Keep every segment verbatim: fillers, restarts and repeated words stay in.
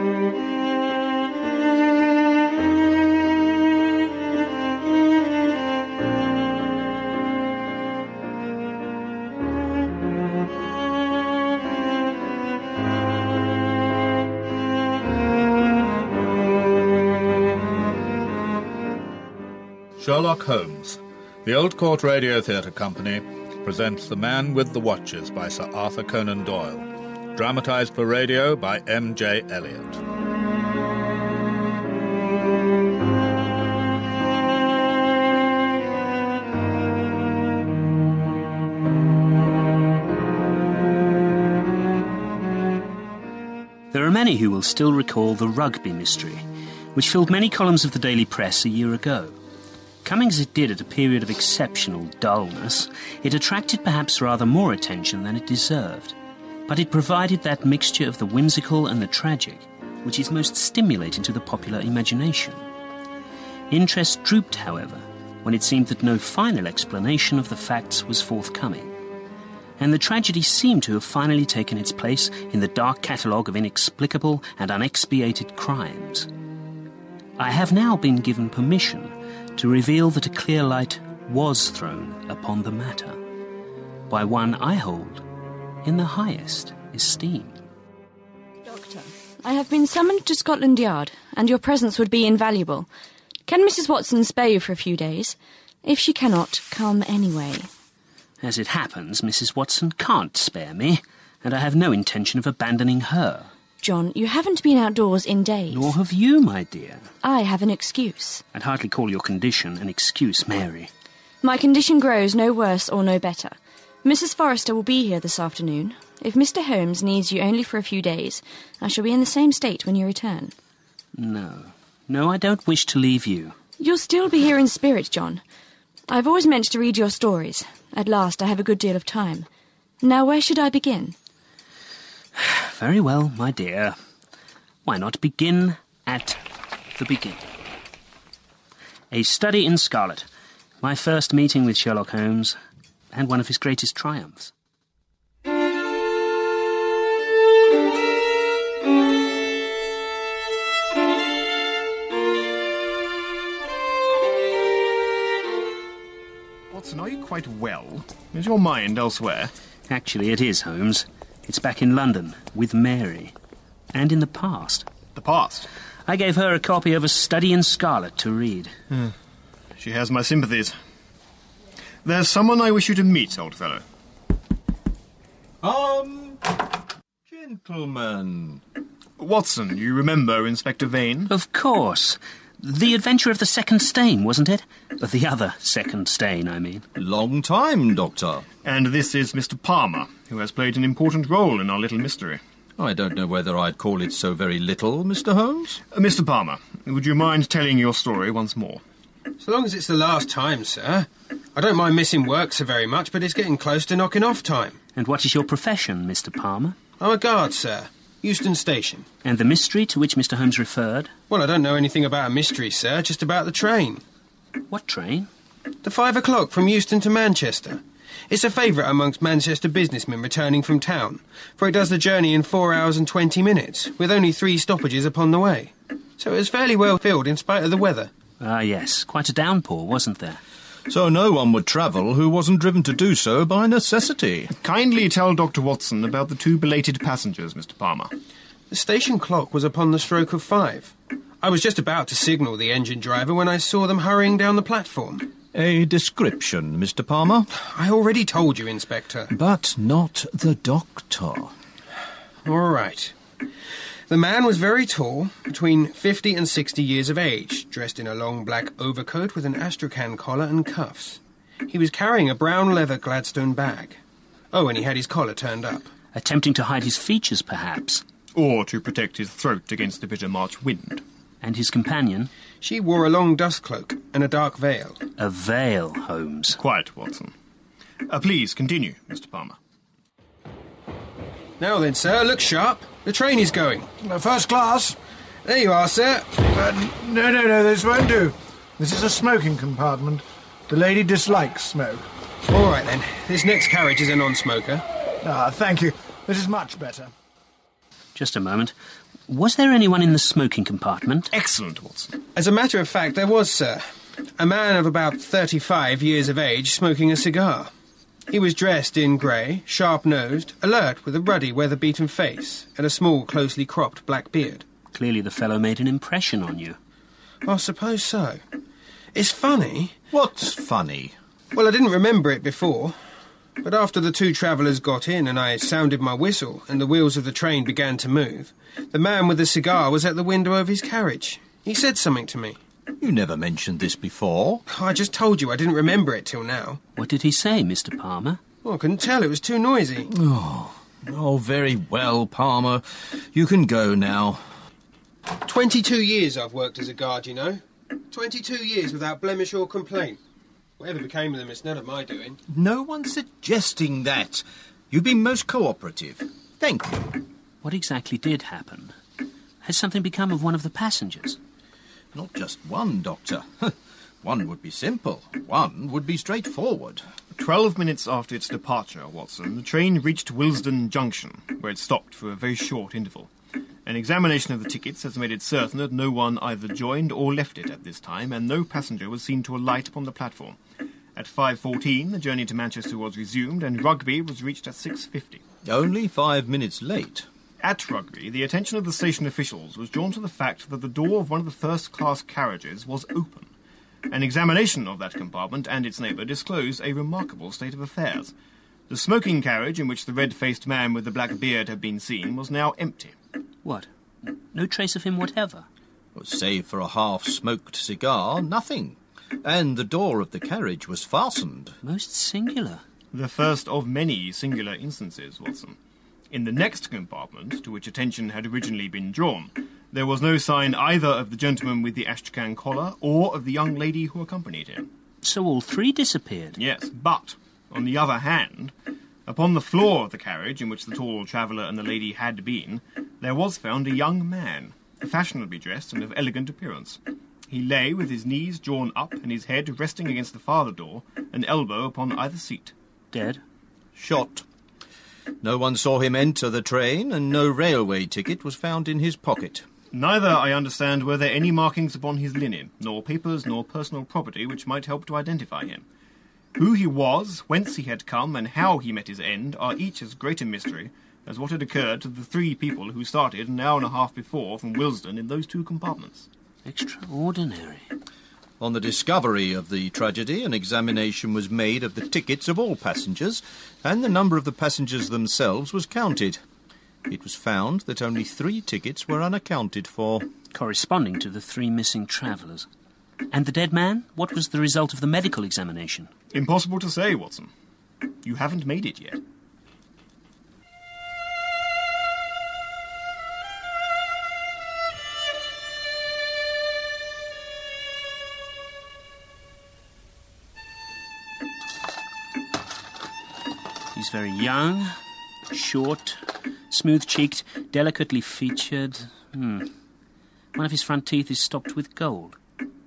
Sherlock Holmes. The Old Court Radio Theatre Company presents The Man with the Watches by Sir Arthur Conan Doyle, dramatised for radio by M J Eliot. There are many who will still recall the Rugby mystery, which filled many columns of the daily press a year ago. Coming as it did at a period of exceptional dullness, it attracted perhaps rather more attention than it deserved. But it provided that mixture of the whimsical and the tragic, which is most stimulating to the popular imagination. Interest drooped, however, when it seemed that no final explanation of the facts was forthcoming. And the tragedy seemed to have finally taken its place in the dark catalogue of inexplicable and unexpiated crimes. I have now been given permission to reveal that a clear light was thrown upon the matter by one I hold in the highest esteem. Doctor, I have been summoned to Scotland Yard, and your presence would be invaluable. Can Missus Watson spare you for a few days? If she cannot, come anyway. As it happens, Missus Watson can't spare me, and I have no intention of abandoning her. John, you haven't been outdoors in days. Nor have you, my dear. I have an excuse. I'd hardly call your condition an excuse, Mary. My condition grows no worse or no better. Missus Forrester will be here this afternoon. If Mister Holmes needs you only for a few days, I shall be in the same state when you return. No. No, I don't wish to leave you. You'll still be here in spirit, John. I've always meant to read your stories. At last I have a good deal of time. Now where should I begin? Very well, my dear. Why not begin at the beginning? A Study in Scarlet. My first meeting with Sherlock Holmes, and one of his greatest triumphs. Watson, are you quite well? Is your mind elsewhere? Actually, it is, Holmes. It's back in London, with Mary. And in the past. The past? I gave her a copy of A Study in Scarlet to read. Uh, she has my sympathies. There's someone I wish you to meet, old fellow. Um, gentlemen. Watson, you remember Inspector Vane? Of course. The Adventure of the Second Stain, wasn't it? Of the other Second Stain, I mean. Long time, Doctor. And this is Mister Palmer, who has played an important role in our little mystery. I don't know whether I'd call it so very little, Mister Holmes. Uh, Mister Palmer, would you mind telling your story once more? So long as it's the last time, sir. I don't mind missing work so very much, but it's getting close to knocking off time. And what is your profession, Mister Palmer? I'm a guard, sir. Euston Station. And the mystery to which Mister Holmes referred? Well, I don't know anything about a mystery, sir, just about the train. What train? The five o'clock from Euston to Manchester. It's a favourite amongst Manchester businessmen returning from town, for it does the journey in four hours and twenty minutes, with only three stoppages upon the way. So it was fairly well filled in spite of the weather. Ah, yes. Quite a downpour, wasn't there? So no one would travel who wasn't driven to do so by necessity. Kindly tell Doctor Watson about the two belated passengers, Mister Palmer. The station clock was upon the stroke of five. I was just about to signal the engine driver when I saw them hurrying down the platform. A description, Mister Palmer? I already told you, Inspector. But not the Doctor. All right. The man was very tall, between fifty and sixty years of age, dressed in a long black overcoat with an astrakhan collar and cuffs. He was carrying a brown leather Gladstone bag. Oh, and he had his collar turned up. Attempting to hide his features, perhaps. Or to protect his throat against the bitter March wind. And his companion? She wore a long dust cloak and a dark veil. A veil, Holmes. Quiet, Watson. Uh, please, continue, Mister Palmer. Now then, sir, look sharp. The train is going. Uh, first class. There you are, sir. Uh, no, no, no, this won't do. This is a smoking compartment. The lady dislikes smoke. All right, then. This next carriage is a non-smoker. Ah, thank you. This is much better. Just a moment. Was there anyone in the smoking compartment? Excellent, Watson. As a matter of fact, there was, sir. A man of about thirty-five years of age smoking a cigar. He was dressed in grey, sharp-nosed, alert with a ruddy, weather-beaten face and a small, closely cropped black beard. Clearly the fellow made an impression on you. I suppose so. It's funny. What's funny? Well, I didn't remember it before, but after the two travellers got in and I sounded my whistle and the wheels of the train began to move, the man with the cigar was at the window of his carriage. He said something to me. You never mentioned this before. I just told you I didn't remember it till now. What did he say, Mister Palmer? Well, I couldn't tell. It was too noisy. Oh, oh, very well, Palmer. You can go now. Twenty-two years I've worked as a guard, you know. Twenty-two years without blemish or complaint. Whatever became of them, it's none of my doing. No one's suggesting that. You've been most cooperative. Thank you. What exactly did happen? Has something become of one of the passengers? Not just one, Doctor. One would be simple. One would be straightforward. Twelve minutes after its departure, Watson, the train reached Willesden Junction, where it stopped for a very short interval. An examination of the tickets has made it certain that no one either joined or left it at this time, and no passenger was seen to alight upon the platform. At five fourteen, the journey to Manchester was resumed, and Rugby was reached at six fifty. Only five minutes late. At Rugby, the attention of the station officials was drawn to the fact that the door of one of the first-class carriages was open. An examination of that compartment and its neighbour disclosed a remarkable state of affairs. The smoking carriage in which the red-faced man with the black beard had been seen was now empty. What? No trace of him whatever? Well, save for a half-smoked cigar, nothing. And the door of the carriage was fastened. Most singular. The first of many singular instances, Watson. In the next compartment, to which attention had originally been drawn, there was no sign either of the gentleman with the Astrakhan collar or of the young lady who accompanied him. So all three disappeared? Yes, but, on the other hand, upon the floor of the carriage in which the tall traveller and the lady had been, there was found a young man, fashionably dressed and of elegant appearance. He lay with his knees drawn up and his head resting against the farther door, an elbow upon either seat. Dead? Shot. No one saw him enter the train, and no railway ticket was found in his pocket. Neither, I understand, were there any markings upon his linen, nor papers, nor personal property which might help to identify him. Who he was, whence he had come, and how he met his end are each as great a mystery as what had occurred to the three people who started an hour and a half before from Willesden in those two compartments. Extraordinary. On the discovery of the tragedy, an examination was made of the tickets of all passengers, and the number of the passengers themselves was counted. It was found that only three tickets were unaccounted for. Corresponding to the three missing travellers. And the dead man? What was the result of the medical examination? Impossible to say, Watson. You haven't made it yet. He's very young, short, smooth-cheeked, delicately featured. Hmm. One of his front teeth is stopped with gold.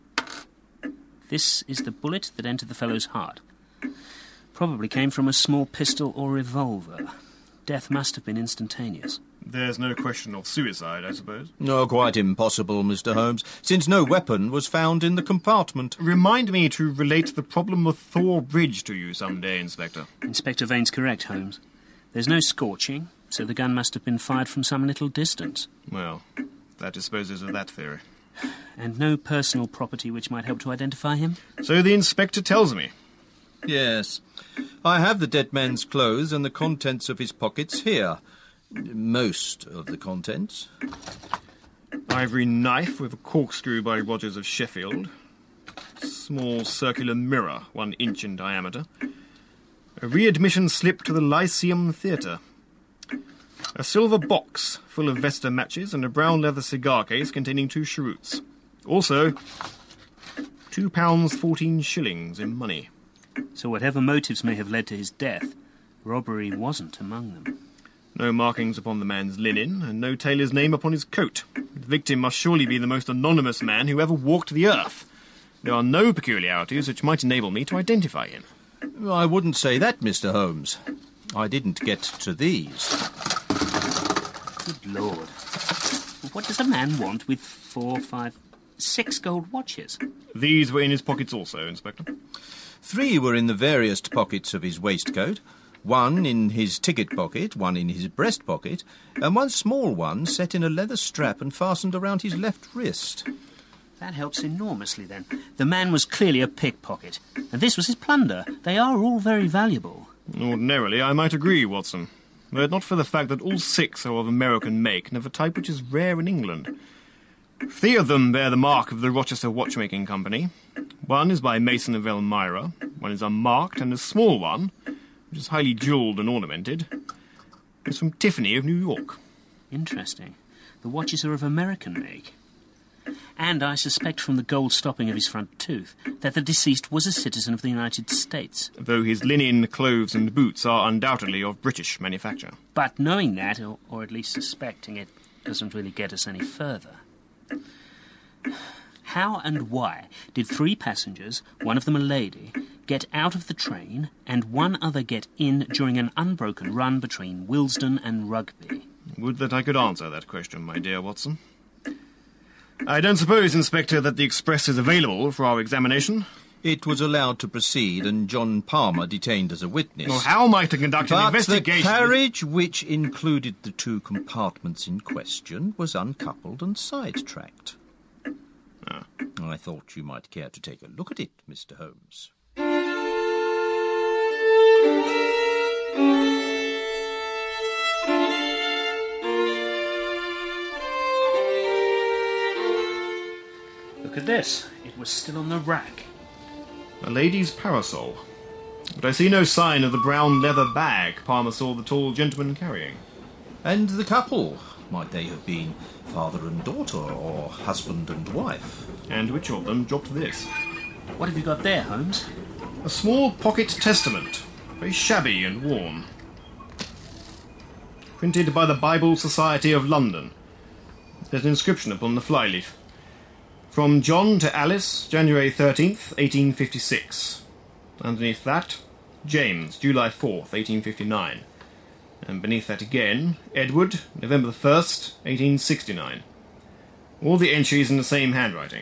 This is the bullet that entered the fellow's heart. Probably came from a small pistol or revolver. Death must have been instantaneous. There's no question of suicide, I suppose. No, quite impossible, Mister Holmes, since no weapon was found in the compartment. Remind me to relate the problem of Thor Bridge to you some day, Inspector. Inspector Vane's correct, Holmes. There's no scorching, so the gun must have been fired from some little distance. Well, that disposes of that theory. And no personal property which might help to identify him? So the Inspector tells me. Yes. I have the dead man's clothes and the contents of his pockets here. Most of the contents. Ivory knife with a corkscrew by Rogers of Sheffield. Small circular mirror, one inch in diameter. A readmission slip to the Lyceum Theatre. A silver box full of Vesta matches and a brown leather cigar case containing two cheroots. Also, two pounds fourteen shillings in money. So whatever motives may have led to his death, robbery wasn't among them. No markings upon the man's linen, and no tailor's name upon his coat. The victim must surely be the most anonymous man who ever walked the earth. There are no peculiarities which might enable me to identify him. I wouldn't say that, Mister Holmes. I didn't get to these. Good Lord. What does a man want with four, five, six gold watches? These were in his pockets also, Inspector. Three were in the various pockets of his waistcoat, one in his ticket pocket, one in his breast pocket, and one small one set in a leather strap and fastened around his left wrist. That helps enormously, then. The man was clearly a pickpocket, and this was his plunder. They are all very valuable. Ordinarily, I might agree, Watson, were it not for the fact that all six are of American make and of a type which is rare in England. Three of them bear the mark of the Rochester Watchmaking Company. One is by Mason of Elmira, one is unmarked, and a small one, which is highly jewelled and ornamented, is from Tiffany of New York. Interesting. The watches are of American make. And I suspect from the gold stopping of his front tooth that the deceased was a citizen of the United States. Though his linen, clothes and boots are undoubtedly of British manufacture. But knowing that, or, or at least suspecting it, doesn't really get us any further. How and why did three passengers, one of them a lady, get out of the train and one other get in during an unbroken run between Willesden and Rugby? Would that I could answer that question, my dear Watson. I don't suppose, Inspector, that the express is available for our examination? It was allowed to proceed and John Palmer detained as a witness. Well, how am I to conduct but an investigation? The carriage, which included the two compartments in question, was uncoupled and sidetracked. Ah. I thought you might care to take a look at it, Mister Holmes. Look at this. It was still on the rack. A lady's parasol. But I see no sign of the brown leather bag Palmer saw the tall gentleman carrying. And the couple? Might they have been father and daughter, or husband and wife? And which of them dropped this? What have you got there, Holmes? A small pocket testament, very shabby and worn. Printed by the Bible Society of London. There's an inscription upon the flyleaf. From John to Alice, January thirteenth, eighteen fifty-six. Underneath that, James, July fourth, eighteen fifty-nine. And beneath that again, Edward, November the first, eighteen sixty-nine. All the entries in the same handwriting.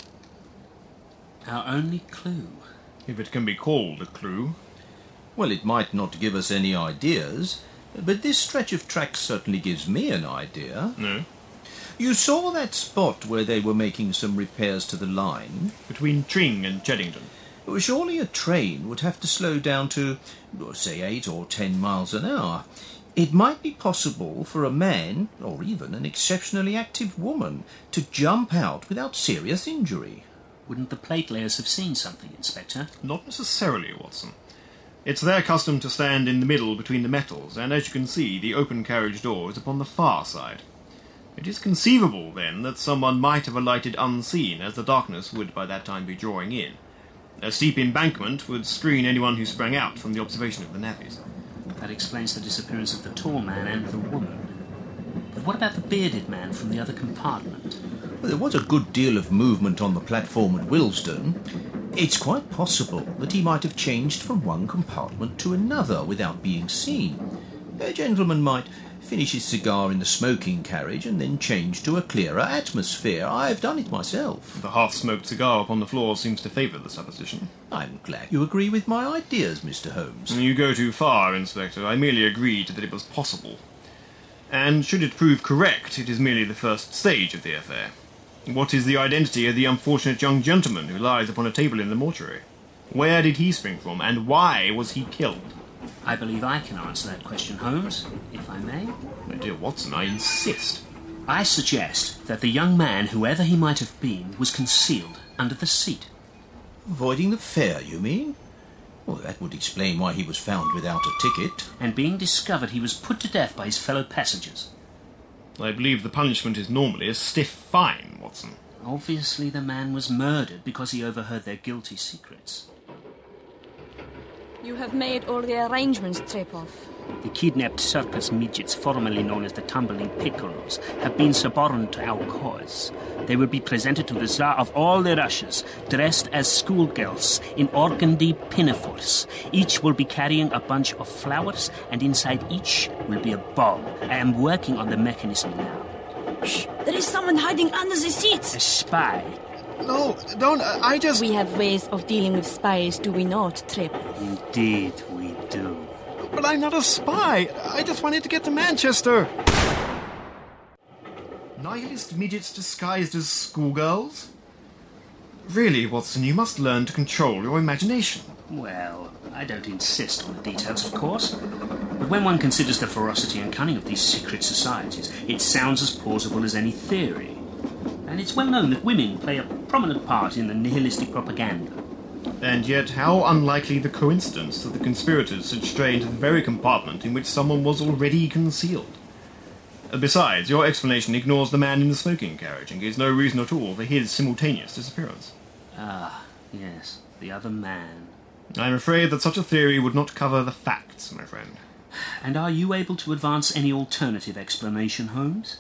Our only clue. If it can be called a clue. Well, it might not give us any ideas, but this stretch of tracks certainly gives me an idea. No. You saw that spot where they were making some repairs to the line? Between Tring and Cheddington. Well, surely a train would have to slow down to, say, eight or ten miles an hour. It might be possible for a man, or even an exceptionally active woman, to jump out without serious injury. Wouldn't the platelayers have seen something, Inspector? Not necessarily, Watson. It's their custom to stand in the middle between the metals, and as you can see, the open carriage door is upon the far side. It is conceivable, then, that someone might have alighted unseen, as the darkness would by that time be drawing in. A steep embankment would screen anyone who sprang out from the observation of the navvies. That explains the disappearance of the tall man and the woman. But what about the bearded man from the other compartment? Well, there was a good deal of movement on the platform at Willesden. It's quite possible that he might have changed from one compartment to another without being seen. A gentleman might finish his cigar in the smoking carriage and then change to a clearer atmosphere. I've done it myself. The half-smoked cigar upon the floor seems to favour the supposition. I'm glad you agree with my ideas, Mister Holmes. You go too far, Inspector. I merely agreed that it was possible. And should it prove correct, it is merely the first stage of the affair. What is the identity of the unfortunate young gentleman who lies upon a table in the mortuary? Where did he spring from, and why was he killed? I believe I can answer that question, Holmes, if I may. My dear Watson, I insist. I suggest that the young man, whoever he might have been, was concealed under the seat. Avoiding the fare, you mean? Well, that would explain why he was found without a ticket. And being discovered, he was put to death by his fellow passengers. I believe the punishment is normally a stiff fine, Watson. Obviously the man was murdered because he overheard their guilty secrets. You have made all the arrangements, Trepoff. The kidnapped circus midgets, formerly known as the Tumbling Piccolos, have been suborned to our cause. They will be presented to the Tsar of all the Russias, dressed as schoolgirls in organdy pinafores. Each will be carrying a bunch of flowers, and inside each will be a ball. I am working on the mechanism now. Shh! There is someone hiding under the seats! A spy. No, don't. I just... We have ways of dealing with spies, do we not, Trip? Indeed we do. But I'm not a spy. I just wanted to get to Manchester. Nihilist midgets disguised as schoolgirls? Really, Watson, you must learn to control your imagination. Well, I don't insist on the details, of course. But when one considers the ferocity and cunning of these secret societies, it sounds as plausible as any theory. And it's well known that women play a prominent part in the nihilistic propaganda. And yet, how unlikely the coincidence that the conspirators should stray into the very compartment in which someone was already concealed. Besides, your explanation ignores the man in the smoking carriage and gives no reason at all for his simultaneous disappearance. Ah, yes, the other man. I'm afraid that such a theory would not cover the facts, my friend. And are you able to advance any alternative explanation, Holmes?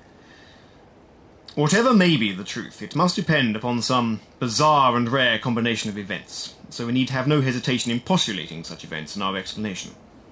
Whatever may be the truth, it must depend upon some bizarre and rare combination of events, so we need have no hesitation in postulating such events in our explanation.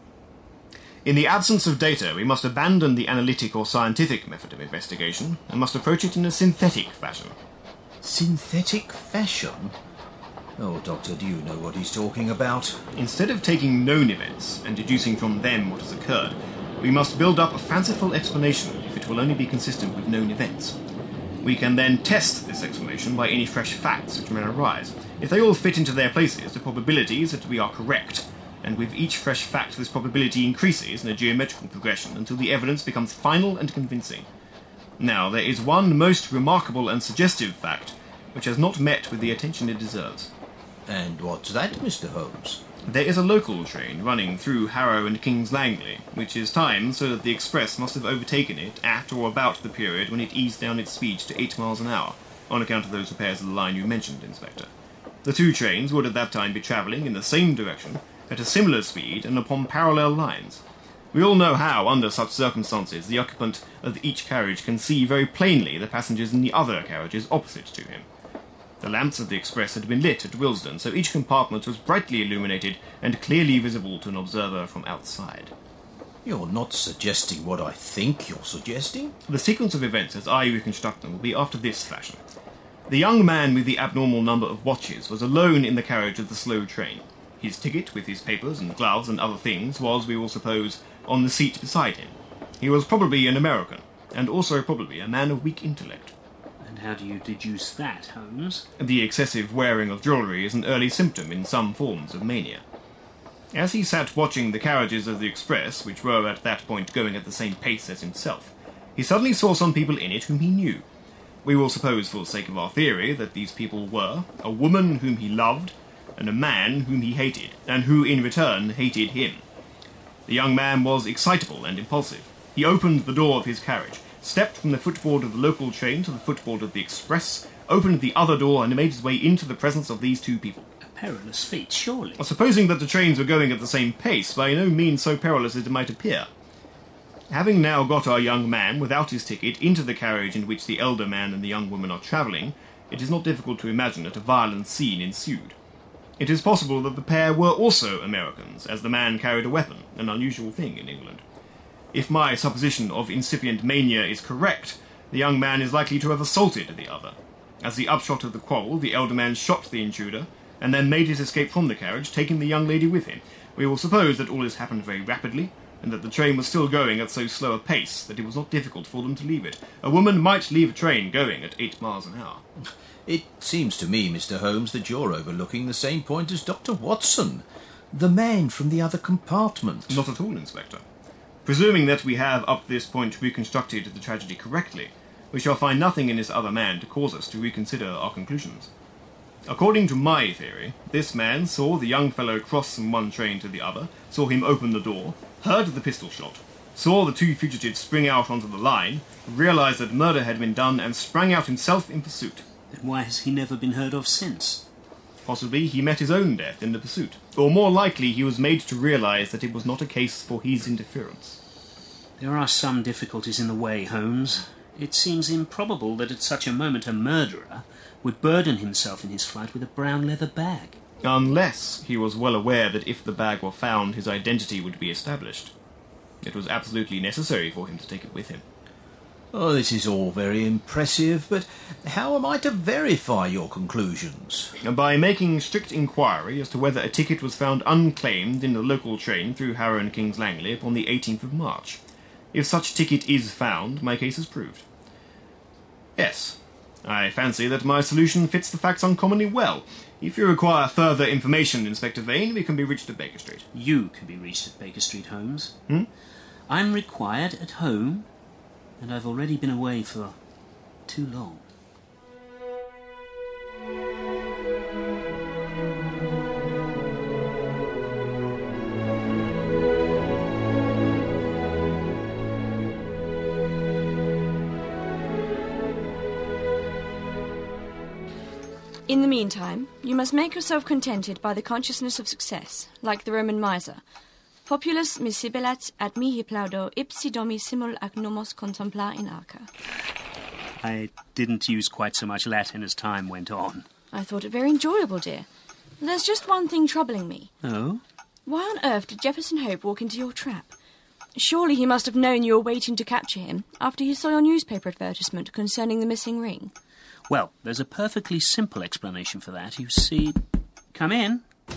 In the absence of data, we must abandon the analytic or scientific method of investigation and must approach it in a synthetic fashion. Synthetic fashion? Oh, Doctor, do you know what he's talking about? Instead of taking known events and deducing from them what has occurred, we must build up a fanciful explanation if it will only be consistent with known events. We can then test this explanation by any fresh facts which may arise. If they all fit into their places, the probability is that we are correct, and with each fresh fact this probability increases in a geometrical progression until the evidence becomes final and convincing. Now, there is one most remarkable and suggestive fact which has not met with the attention it deserves. And what's that, Mister Holmes? There is a local train running through Harrow and King's Langley, which is timed so that the express must have overtaken it at or about the period when it eased down its speed to eight miles an hour, on account of those repairs of the line you mentioned, Inspector. The two trains would at that time be travelling in the same direction, at a similar speed and upon parallel lines. We all know how, under such circumstances, the occupant of each carriage can see very plainly the passengers in the other carriages opposite to him. The lamps of the express had been lit at Willesden, so each compartment was brightly illuminated and clearly visible to an observer from outside. You're not suggesting what I think you're suggesting? The sequence of events as I reconstruct them will be after this fashion. The young man with the abnormal number of watches was alone in the carriage of the slow train. His ticket, with his papers and gloves and other things, was, we will suppose, on the seat beside him. He was probably an American, and also probably a man of weak intellect. And how do you deduce that, Holmes? The excessive wearing of jewellery is an early symptom in some forms of mania. As he sat watching the carriages of the express, which were at that point going at the same pace as himself, he suddenly saw some people in it whom he knew. We will suppose, for the sake of our theory, that these people were a woman whom he loved, and a man whom he hated, and who in return hated him. The young man was excitable and impulsive. He opened the door of his carriage, stepped from the footboard of the local train to the footboard of the express, opened the other door and made his way into the presence of these two people. A perilous feat, surely. Supposing that the trains were going at the same pace, by no means so perilous as it might appear. Having now got our young man, without his ticket, into the carriage in which the elder man and the young woman are travelling, it is not difficult to imagine that a violent scene ensued. It is possible that the pair were also Americans, as the man carried a weapon, an unusual thing in England. If my supposition of incipient mania is correct, the young man is likely to have assaulted the other. As the upshot of the quarrel, the elder man shot the intruder, and then made his escape from the carriage, taking the young lady with him. We will suppose that all this happened very rapidly, and that the train was still going at so slow a pace that it was not difficult for them to leave it. A woman might leave a train going at eight miles an hour. It seems to me, Mister Holmes, that you're overlooking the same point as Doctor Watson, the man from the other compartment. Not at all, Inspector. Presuming that we have, up to this point, reconstructed the tragedy correctly, we shall find nothing in this other man to cause us to reconsider our conclusions. According to my theory, this man saw the young fellow cross from one train to the other, saw him open the door, heard the pistol shot, saw the two fugitives spring out onto the line, realised that murder had been done, and sprang out himself in pursuit. Then why has he never been heard of since? Possibly he met his own death in the pursuit, or more likely he was made to realise that it was not a case for his interference. There are some difficulties in the way, Holmes. It seems improbable that at such a moment a murderer would burden himself in his flight with a brown leather bag. Unless he was well aware that if the bag were found, his identity would be established. It was absolutely necessary for him to take it with him. Oh, this is all very impressive, but how am I to verify your conclusions? By making strict inquiry as to whether a ticket was found unclaimed in the local train through Harrow and King's Langley upon the eighteenth of March. If such ticket is found, my case is proved. Yes, I fancy that my solution fits the facts uncommonly well. If you require further information, Inspector Vane, we can be reached at Baker Street. You can be reached at Baker Street, Holmes. Hmm? I'm required at home, and I've already been away for too long. In the meantime, you must make yourself contented by the consciousness of success, like the Roman miser. Populus miscibilat ad mihi plaudo ipsi domi simul ac nomos contempla in arca. I didn't use quite so much Latin as time went on. I thought it very enjoyable, dear. There's just one thing troubling me. Oh? Why on earth did Jefferson Hope walk into your trap? Surely he must have known you were waiting to capture him after he saw your newspaper advertisement concerning the missing ring. Well, there's a perfectly simple explanation for that. You see... Come in.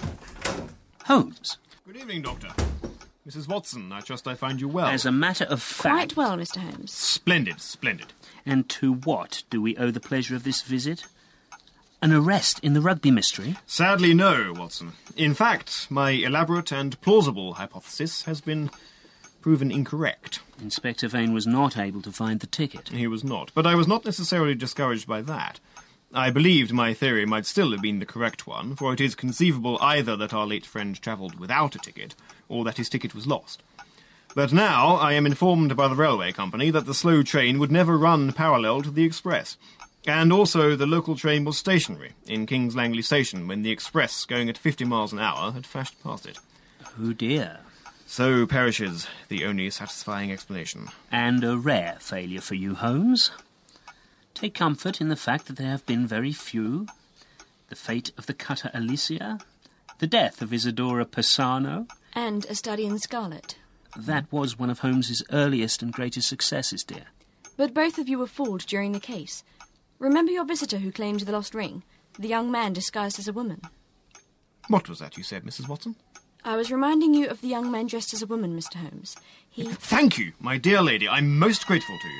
Holmes. Good evening, Doctor. Missus Watson, I trust I find you well. As a matter of fact... Quite well, Mister Holmes. Splendid, splendid. And to what do we owe the pleasure of this visit? An arrest in the Rugby mystery? Sadly, no, Watson. In fact, my elaborate and plausible hypothesis has been proven incorrect. Inspector Vane was not able to find the ticket. He was not, but I was not necessarily discouraged by that. I believed my theory might still have been the correct one, for it is conceivable either that our late friend travelled without a ticket, or that his ticket was lost. But now I am informed by the railway company that the slow train would never run parallel to the express, and also the local train was stationary in King's Langley Station when the express, going at fifty miles an hour, had flashed past it. Oh dear. So perishes the only satisfying explanation. And a rare failure for you, Holmes. Take comfort in the fact that there have been very few. The fate of the cutter Alicia, the death of Isidora Persano. And A Study in Scarlet. That was one of Holmes's earliest and greatest successes, dear. But both of you were fooled during the case. Remember your visitor who claimed the lost ring? The young man disguised as a woman. What was that you said, Missus Watson? I was reminding you of the young man dressed as a woman, Mister Holmes. He... Thank you, my dear lady. I'm most grateful to you.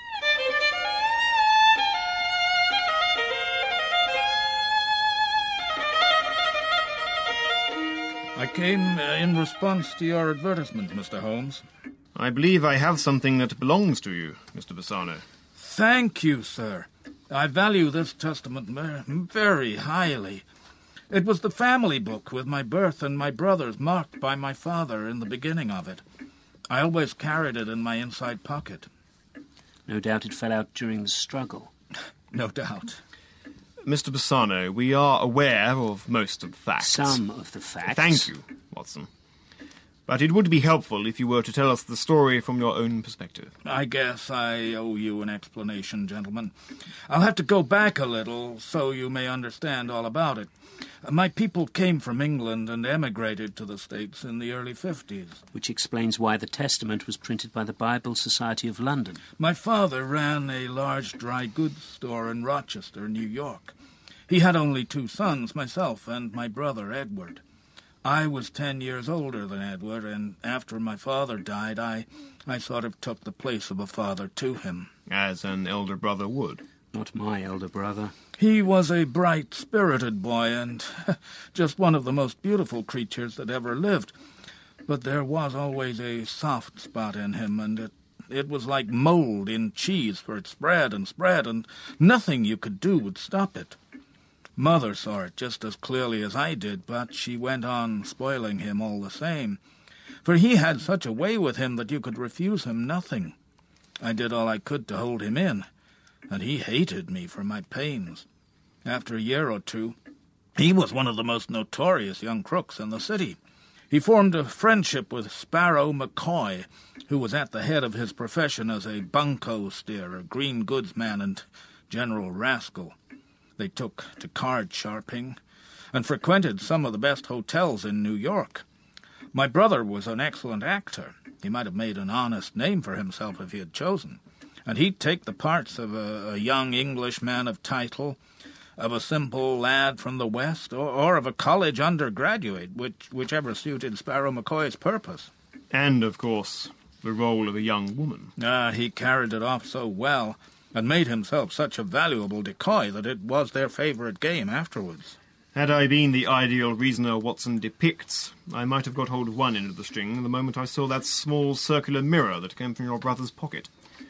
I came uh, in response to your advertisement, Mister Holmes. I believe I have something that belongs to you, Mister Bassano. Thank you, sir. I value this testament very highly. It was the family book with my birth and my brothers marked by my father in the beginning of it. I always carried it in my inside pocket. No doubt it fell out during the struggle. No doubt. Mister Bassano, we are aware of most of the facts. Some of the facts. Thank you, Watson. But it would be helpful if you were to tell us the story from your own perspective. I guess I owe you an explanation, gentlemen. I'll have to go back a little so you may understand all about it. My people came from England and emigrated to the States in the early fifties. Which explains why the Testament was printed by the Bible Society of London. My father ran a large dry goods store in Rochester, New York. He had only two sons, myself and my brother Edward. I was ten years older than Edward, and after my father died, I, I sort of took the place of a father to him. As an elder brother would. Not my elder brother. He was a bright-spirited boy and just one of the most beautiful creatures that ever lived. But there was always a soft spot in him, and it, it was like mold in cheese, for it spread and spread, and nothing you could do would stop it. Mother saw it just as clearly as I did, but she went on spoiling him all the same. For he had such a way with him that you could refuse him nothing. I did all I could to hold him in, and he hated me for my pains. After a year or two, He was one of the most notorious young crooks in the city. He formed a friendship with Sparrow McCoy, who was at the head of his profession as a bunco steerer, green goods man, and general rascal. They took to card sharping and frequented some of the best hotels in New York. My brother was an excellent actor. He might have made an honest name for himself if he had chosen, and he'd take the parts of a, a young Englishman of title, of a simple lad from the West, or, or of a college undergraduate, which, whichever suited Sparrow McCoy's purpose. And, of course, the role of a young woman. Ah, he carried it off so well, and made himself such a valuable decoy that it was their favourite game afterwards. Had I been the ideal reasoner Watson depicts, I might have got hold of one end of the string the moment I saw that small circular mirror that came from your brother's pocket.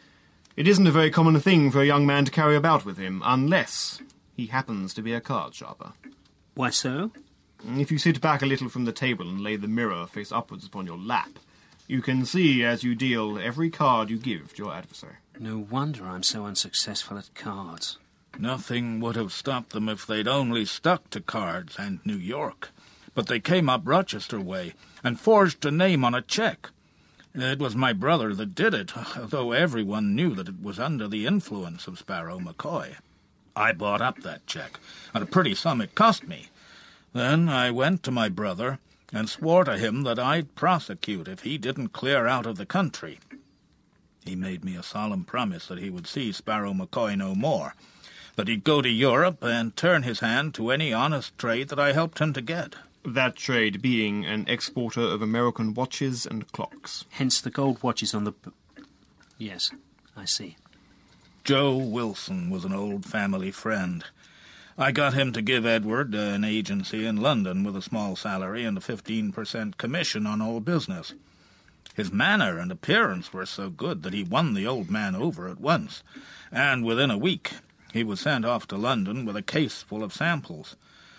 It isn't a very common thing for a young man to carry about with him, unless he happens to be a card sharper. Why so? If you sit back a little from the table and lay the mirror face upwards upon your lap, you can see as you deal every card you give to your adversary. No wonder I'm so unsuccessful at cards. Nothing would have stopped them if they'd only stuck to cards and New York. But they came up Rochester way and forged a name on a check. It was my brother that did it, though everyone knew that it was under the influence of Sparrow McCoy. I bought up that check, and a pretty sum it cost me. Then I went to my brother and swore to him that I'd prosecute if he didn't clear out of the country. He made me a solemn promise that he would see Sparrow McCoy no more, that he'd go to Europe and turn his hand to any honest trade that I helped him to get. That trade being an exporter of American watches and clocks. Hence the gold watches on the... B- yes, I see. Joe Wilson was an old family friend. I got him to give Edward an agency in London with a small salary and a fifteen percent commission on all business. His manner and appearance were so good that he won the old man over at once, and within a week he was sent off to London with a case full of samples.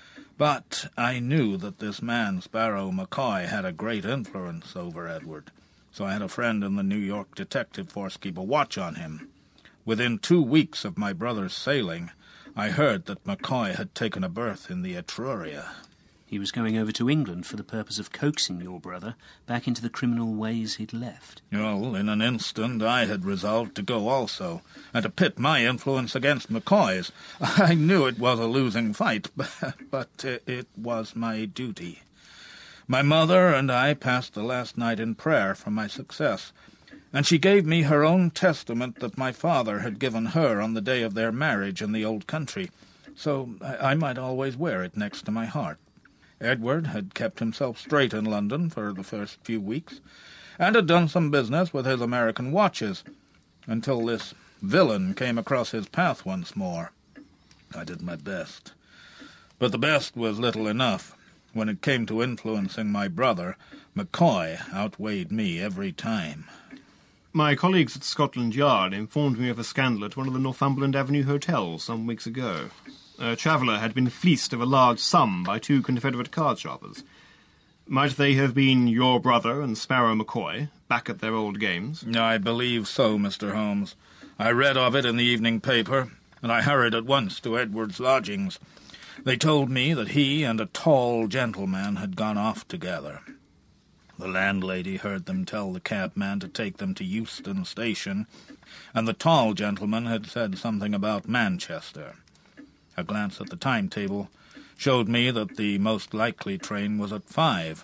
But I knew that this man, Sparrow McCoy, had a great influence over Edward, so I had a friend in the New York detective force keep a watch on him. Within two weeks of my brother's sailing, I heard that McCoy had taken a berth in the Etruria. He was going over to England for the purpose of coaxing your brother back into the criminal ways he'd left. Well, in an instant I had resolved to go also, and to pit my influence against McCoy's. I knew it was a losing fight, but it was my duty. My mother and I passed the last night in prayer for my success, and she gave me her own testament that my father had given her on the day of their marriage in the old country, so I might always wear it next to my heart. Edward had kept himself straight in London for the first few weeks, and had done some business with his American watches, until this villain came across his path once more. I did my best. But the best was little enough. When it came to influencing my brother, McCoy outweighed me every time. My colleagues at Scotland Yard informed me of a scandal at one of the Northumberland Avenue hotels some weeks ago. A traveller had been fleeced of a large sum by two Confederate card sharpers. Might they have been your brother and Sparrow McCoy, back at their old games? I believe so, Mister Holmes. I read of it in the evening paper, and I hurried at once to Edward's lodgings. They told me that he and a tall gentleman had gone off together. The landlady heard them tell the cabman to take them to Euston Station, and the tall gentleman had said something about Manchester. A glance at the timetable showed me that the most likely train was at five.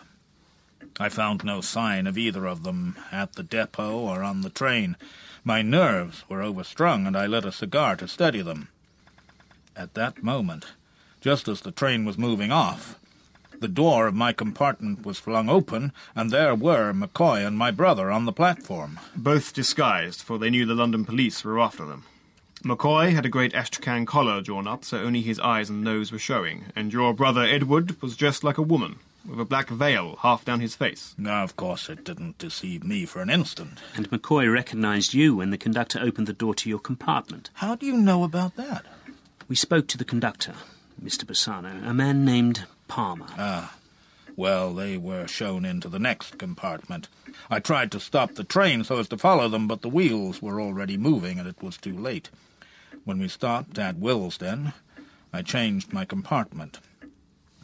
I found no sign of either of them at the depot or on the train. My nerves were overstrung, and I lit a cigar to steady them. At that moment, just as the train was moving off, the door of my compartment was flung open, and there were McCoy and my brother on the platform. Both disguised, for they knew the London police were after them. McCoy had a great astrakhan collar drawn up, so only his eyes and nose were showing, and your brother Edward was dressed like a woman, with a black veil half down his face. Now, of course, it didn't deceive me for an instant. And McCoy recognised you when the conductor opened the door to your compartment. How do you know about that? We spoke to the conductor, Mister Bassano, a man named Palmer. Ah, well, they were shown into the next compartment. I tried to stop the train so as to follow them, but the wheels were already moving, and it was too late. When we stopped at Willesden, I changed my compartment.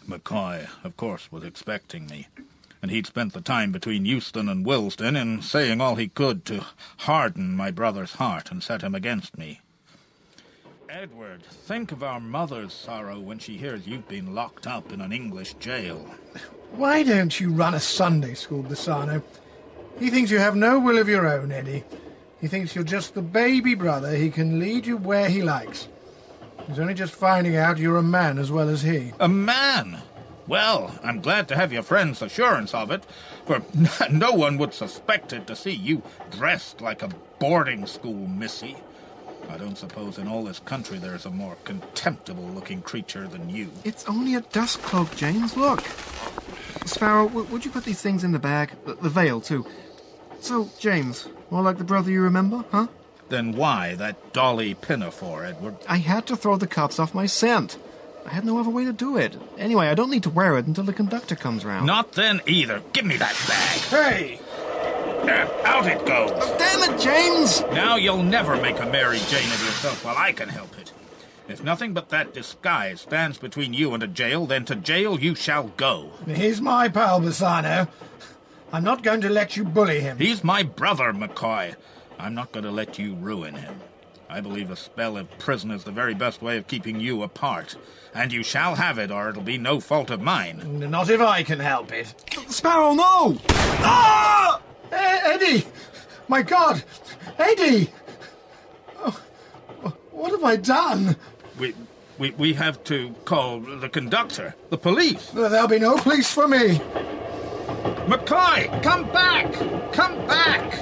McCoy, of course, was expecting me, and he'd spent the time between Euston and Willesden in saying all he could to harden my brother's heart and set him against me. Edward, think of our mother's sorrow when she hears you've been locked up in an English jail. Why don't you run a Sunday school, Bassano? He thinks you have no will of your own, Eddie. He thinks you're just the baby brother he can lead you where he likes. He's only just finding out you're a man as well as he. A man? Well, I'm glad to have your friend's assurance of it, for no one would suspect it to see you dressed like a boarding school missy. I don't suppose in all this country there's a more contemptible-looking creature than you. It's only a dust cloak, James. Look. Sparrow, w- would you put these things in the bag? The, the veil, too. So, James, more like the brother you remember, huh? Then why that dolly pinafore, Edward? I had to throw the cuffs off my scent. I had no other way to do it. Anyway, I don't need to wear it until the conductor comes round. Not then either. Give me that bag. Hey! There, out it goes. Oh, damn it, James! Now you'll never make a Mary Jane of yourself while I can help it. If nothing but that disguise stands between you and a jail, then to jail you shall go. He's my pal, Bassano. I'm not going to let you bully him. He's my brother, McCoy. I'm not going to let you ruin him. I believe a spell of prison is the very best way of keeping you apart. And you shall have it, or it'll be no fault of mine. Not if I can help it. Sparrow, no! Ah! E- Eddie! My God! Eddie! Oh, what have I done? We, we, we have to call the conductor, the police. There'll be no police for me. McCoy, come back! Come back!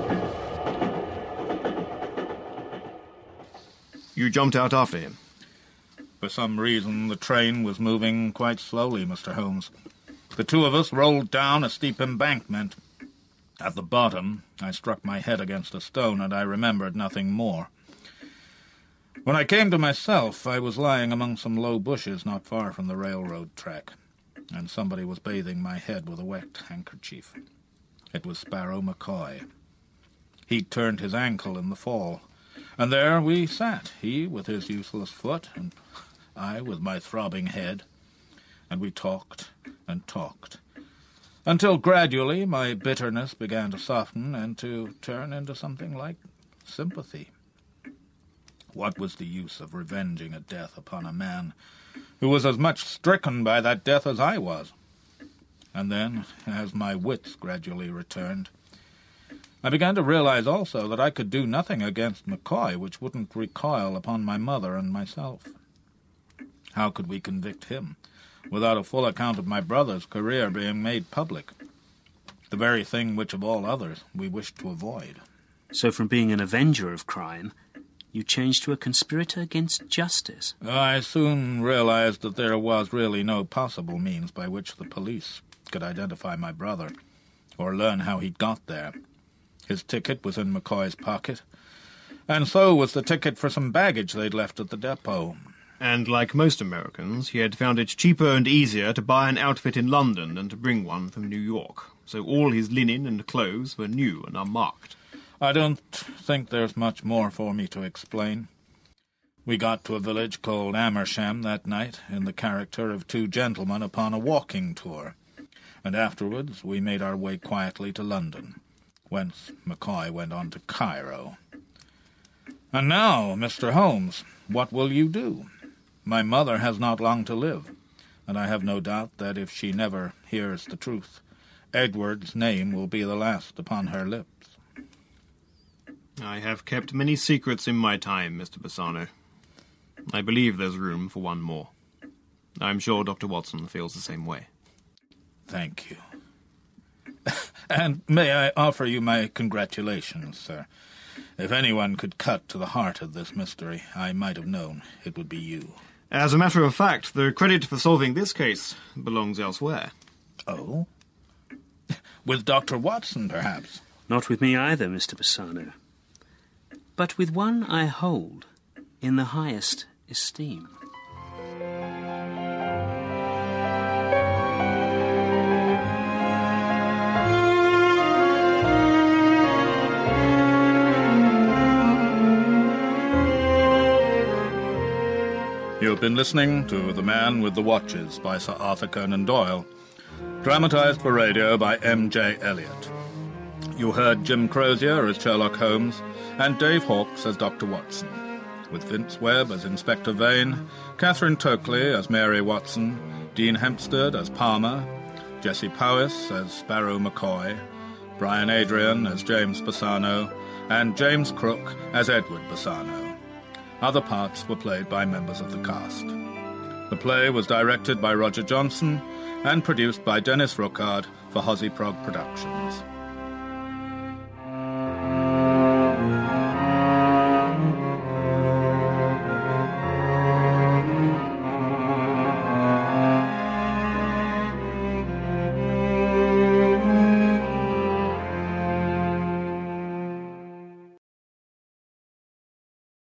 You jumped out after him. For some reason, the train was moving quite slowly, Mister Holmes. The two of us rolled down a steep embankment. At the bottom, I struck my head against a stone, and I remembered nothing more. When I came to myself, I was lying among some low bushes not far from the railroad track, and somebody was bathing my head with a wet handkerchief. It was Sparrow McCoy. He'd turned his ankle in the fall, and there we sat, he with his useless foot, and I with my throbbing head, and we talked and talked, until gradually my bitterness began to soften and to turn into something like sympathy. What was the use of revenging a death upon a man who was as much stricken by that death as I was? And then, as my wits gradually returned, I began to realize also that I could do nothing against McCoy which wouldn't recoil upon my mother and myself. How could we convict him without a full account of my brother's career being made public? The very thing which of all others we wished to avoid. So from being an avenger of crime, you changed to a conspirator against justice. I soon realized that there was really no possible means by which the police could identify my brother, or learn how he'd got there. His ticket was in McCoy's pocket, and so was the ticket for some baggage they'd left at the depot. And like most Americans, he had found it cheaper and easier to buy an outfit in London than to bring one from New York. So all his linen and clothes were new and unmarked. I don't think there's much more for me to explain. We got to a village called Amersham that night in the character of two gentlemen upon a walking tour, and afterwards we made our way quietly to London, whence McCoy went on to Cairo. And now, Mister Holmes, what will you do? My mother has not long to live, and I have no doubt that if she never hears the truth, Edward's name will be the last upon her lips. I have kept many secrets in my time, Mister Bassano. I believe there's room for one more. I'm sure Doctor Watson feels the same way. Thank you. And may I offer you my congratulations, sir. If anyone could cut to the heart of this mystery, I might have known it would be you. As a matter of fact, the credit for solving this case belongs elsewhere. Oh? With Doctor Watson, perhaps? Not with me either, Mister Bassano. But with one I hold in the highest esteem. You've been listening to The Man with the Watches by Sir Arthur Conan Doyle, dramatised for radio by M J Eliot. You heard Jim Crozier as Sherlock Holmes and Dave Hawkes as Doctor Watson, with Vince Webb as Inspector Vane, Catherine Tokley as Mary Watson, Dean Hempstead as Palmer, Jesse Powys as Sparrow McCoy, Brian Adrian as James Bassano, and James Crook as Edward Bassano. Other parts were played by members of the cast. The play was directed by Roger Johnson and produced by Dennis Ruckard for Hossie Prog Productions.